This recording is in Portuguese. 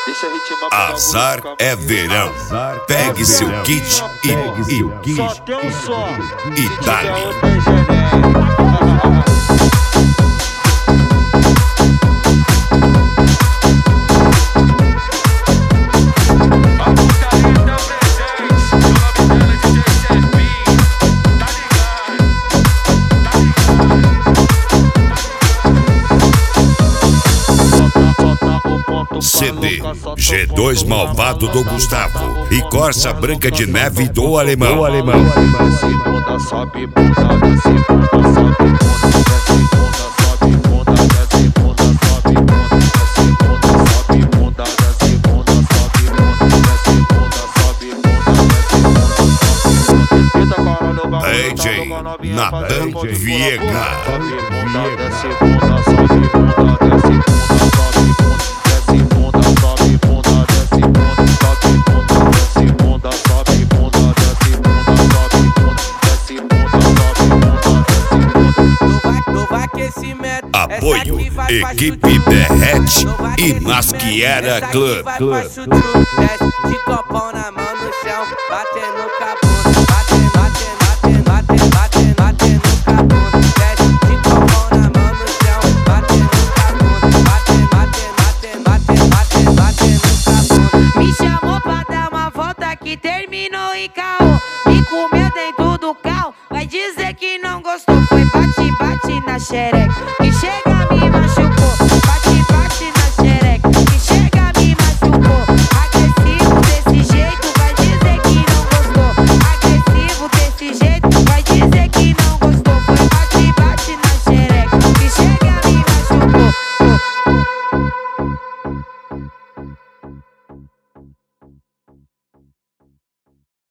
Azar é verão. Pegue seu kit e Só tem um som. e dá-lhe. CD G2 Malvado do Gustavo e Corsa Branca de Neve do Alemão. DJ Natan Viega. Apoio Equipe Derrete e Masquiera Club. De copão na mão no chão, batendo cabuna, batendo cabuna. De copão na mão no chão, batendo cabuna, batendo cabuna. Me chamou pra dar uma volta que terminou em caô. Me comeu dentro do carro, vai dizer que não gostou. Foi bate na xereca.